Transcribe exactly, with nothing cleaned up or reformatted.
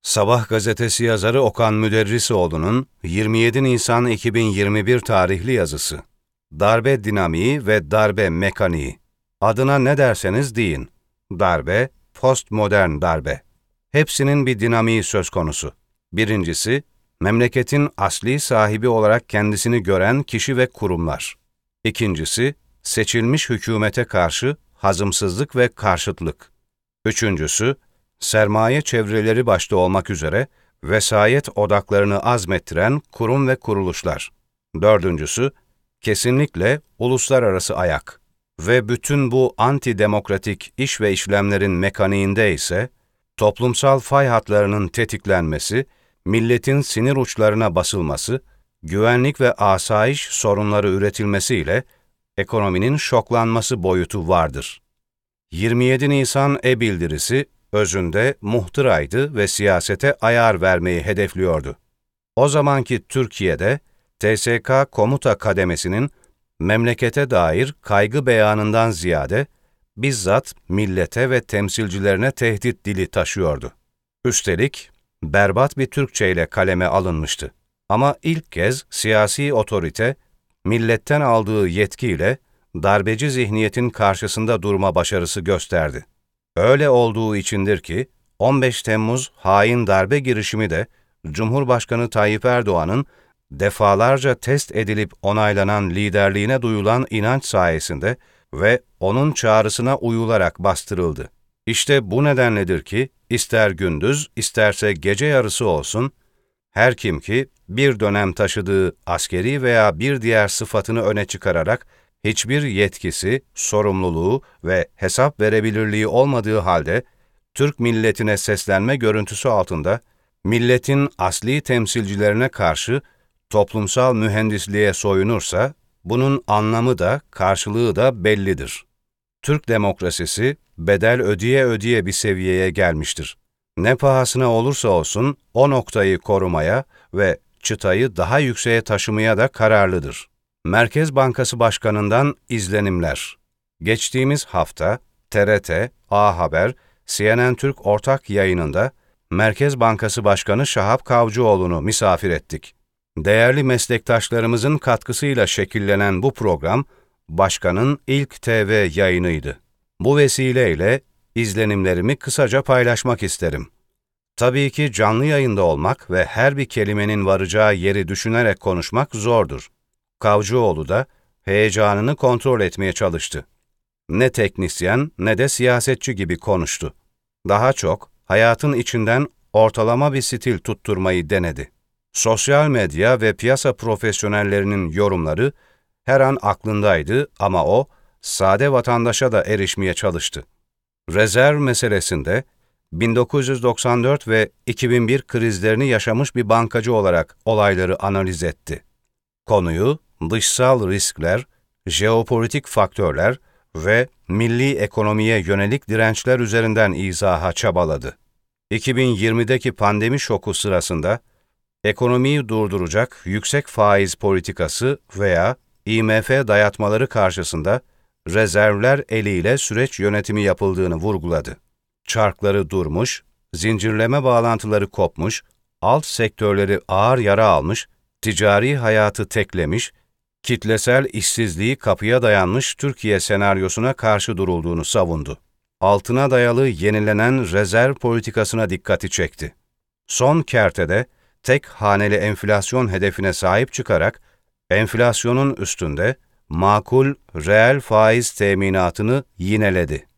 Sabah gazetesi yazarı Okan Müderrisoğlu'nun yirmi yedi Nisan iki bin yirmi bir tarihli yazısı. Darbe dinamiği ve darbe mekaniği. Adına ne derseniz deyin. Darbe, postmodern darbe. Hepsinin bir dinamiği söz konusu. Birincisi, memleketin asli sahibi olarak kendisini gören kişi ve kurumlar. İkincisi, seçilmiş hükümete karşı hazımsızlık ve karşıtlık. Üçüncüsü, sermaye çevreleri başta olmak üzere vesayet odaklarını azmettiren kurum ve kuruluşlar. Dördüncüsü, kesinlikle uluslararası ayak. Ve bütün bu antidemokratik iş ve işlemlerin mekaniğinde ise, toplumsal fay hatlarının tetiklenmesi, milletin sinir uçlarına basılması, güvenlik ve asayiş sorunları üretilmesiyle ekonominin şoklanması boyutu vardır. yirmi yedi Nisan e-bildirisi, özünde muhtıraydı ve siyasete ayar vermeyi hedefliyordu. O zamanki Türkiye'de, T S K komuta kademesinin memlekete dair kaygı beyanından ziyade, bizzat millete ve temsilcilerine tehdit dili taşıyordu. Üstelik, berbat bir Türkçeyle kaleme alınmıştı. Ama ilk kez siyasi otorite, milletten aldığı yetkiyle darbeci zihniyetin karşısında durma başarısı gösterdi. Öyle olduğu içindir ki, on beş Temmuz hain darbe girişimi de, Cumhurbaşkanı Tayyip Erdoğan'ın defalarca test edilip onaylanan liderliğine duyulan inanç sayesinde ve onun çağrısına uyularak bastırıldı. İşte bu nedenledir ki, ister gündüz, isterse gece yarısı olsun, her kim ki bir dönem taşıdığı askeri veya bir diğer sıfatını öne çıkararak, hiçbir yetkisi, sorumluluğu ve hesap verebilirliği olmadığı halde, Türk milletine seslenme görüntüsü altında, milletin asli temsilcilerine karşı toplumsal mühendisliğe soyunursa, bunun anlamı da, karşılığı da bellidir. Türk demokrasisi, bedel ödeye ödeye bir seviyeye gelmiştir. Ne pahasına olursa olsun, o noktayı korumaya ve çıtayı daha yükseğe taşımaya da kararlıdır. Merkez Bankası Başkanı'ndan izlenimler. Geçtiğimiz hafta, T R T, A Haber, C N N Türk ortak yayınında, Merkez Bankası Başkanı Şahap Kavcıoğlu'nu misafir ettik. Değerli meslektaşlarımızın katkısıyla şekillenen bu program, Başkan'ın ilk T V yayınıydı. Bu vesileyle izlenimlerimi kısaca paylaşmak isterim. Tabii ki canlı yayında olmak ve her bir kelimenin varacağı yeri düşünerek konuşmak zordur. Kavcıoğlu da heyecanını kontrol etmeye çalıştı. Ne teknisyen ne de siyasetçi gibi konuştu. Daha çok hayatın içinden ortalama bir stil tutturmayı denedi. Sosyal medya ve piyasa profesyonellerinin yorumları her an aklındaydı ama o, sade vatandaşa da erişmeye çalıştı. Rezerv meselesinde bin dokuz yüz doksan dört ve iki bin bir krizlerini yaşamış bir bankacı olarak olayları analiz etti. Konuyu dışsal riskler, jeopolitik faktörler ve milli ekonomiye yönelik dirençler üzerinden izaha çabaladı. iki bin yirmideki pandemi şoku sırasında, ekonomiyi durduracak yüksek faiz politikası veya I M F dayatmaları karşısında rezervler eliyle süreç yönetimi yapıldığını vurguladı. Çarkları durmuş, zincirleme bağlantıları kopmuş, alt sektörleri ağır yara almış, ticari hayatı teklemiş, kitlesel işsizliği kapıya dayanmış Türkiye senaryosuna karşı durulduğunu savundu. Altına dayalı yenilenen rezerv politikasına dikkati çekti. Son kertede tek haneli enflasyon hedefine sahip çıkarak, enflasyonun üstünde makul reel faiz teminatını yineledi.